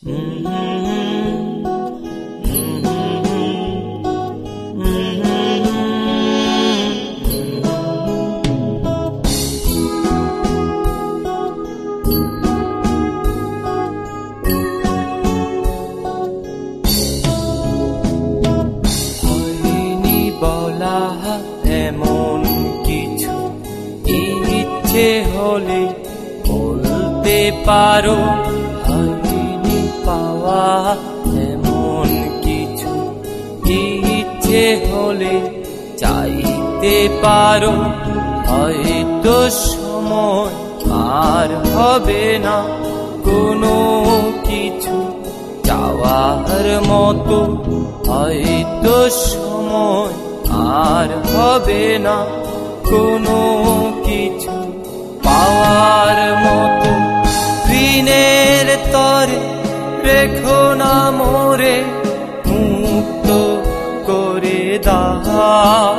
হয়নি বলা এমন কিছু, ইচ্ছে হলে বলতে পারো। হয়নি পাওয়া এমন কিছু, ইচ্ছে হলে চাইতে পারো। হয়তো সময় আর হবে না কোনো কিছু চাওয়ার মতো। হয়তো সময় আর হবে না কোনো কিছু পাওয়ার মতো। ঋণের তরে রেখো না মোরে, মুক্ত করে দাও।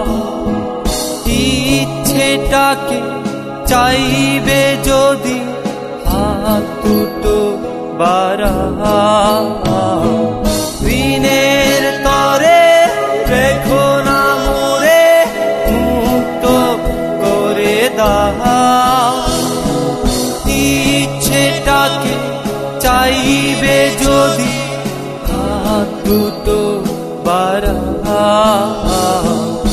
ইচ্ছেটাকে চাইবে যদি হাত দুটো বাড়াও। ঋণের তরে রেখো না মোরে, মুক্ত করে দাও। ইচ্ছেটাকে চাইবে যদি হাত দুটো বাড়াও।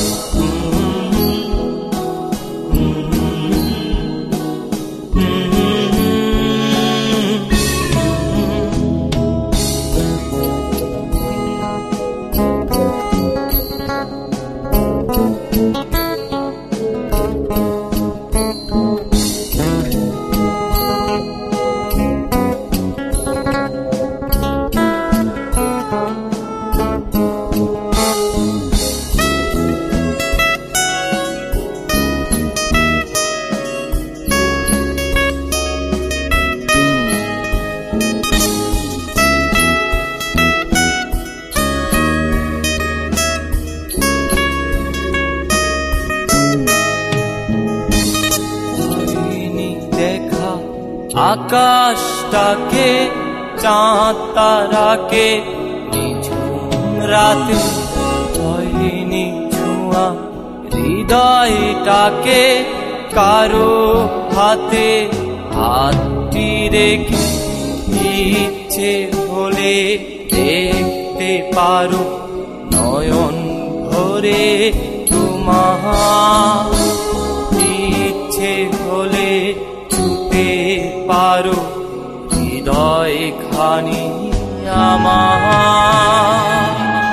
আকাশটাকে, চাঁদ তারাকে, নিঝুম রাতে হয়নি ছোঁয়া। হৃদয়টাকে কারো হাতে হাতটি রেখে ইচ্ছে হলে দেখতে পারো নয়ন ভরে তোমার। ইচ্ছে হলে ছুতে পারো হৃদয় খানি আমার।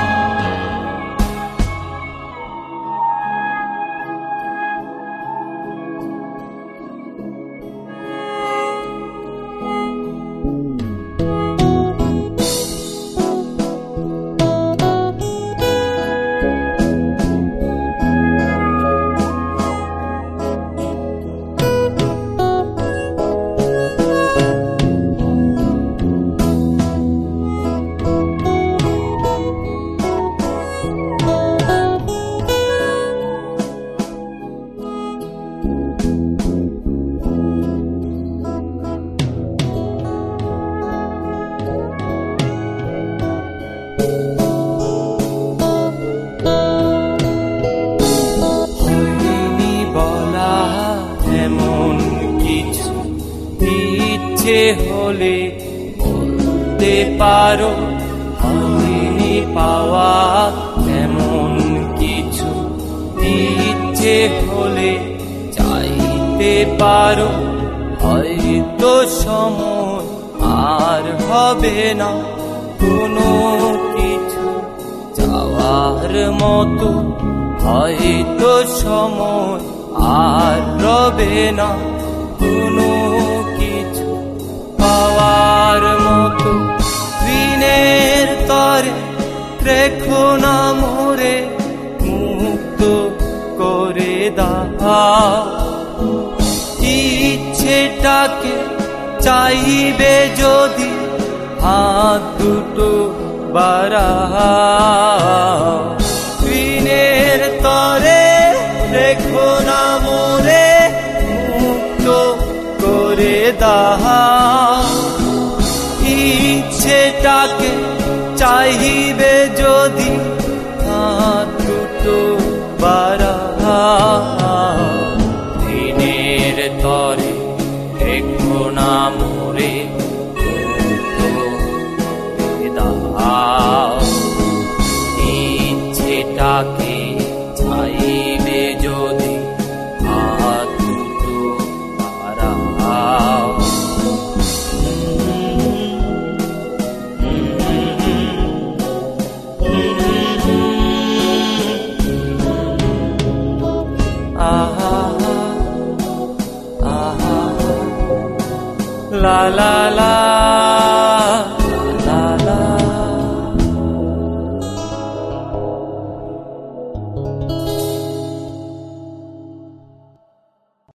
ইচ্ছে হলে বলতে পারো হয়নি পাওয়া এমন কিছু। ইচ্ছে হলে চাইতে পারো হয়তো সময় আর হবে না কোনো কিছু চাওয়ার মতো। হয়তো সময় আর রবে না কোনো কিছু পাওয়ার মতো। ঋণের তরে রেখো না মোরে, মুক্ত করে দাও। ইচ্ছেটাকে চাইবে যদি হাত দুটো বাড়াও। ঋণের তরে রেখো না মোরে, মুক্ত করে দাও। ইচ্ছেটাকে চাইবে যদি হাত দুটো বাড়াও, দিনের তরে রেখো না মোরে দাও। ইচ্ছেটাকে চাইবে যদি হাত দুটো বাড়াও। La la la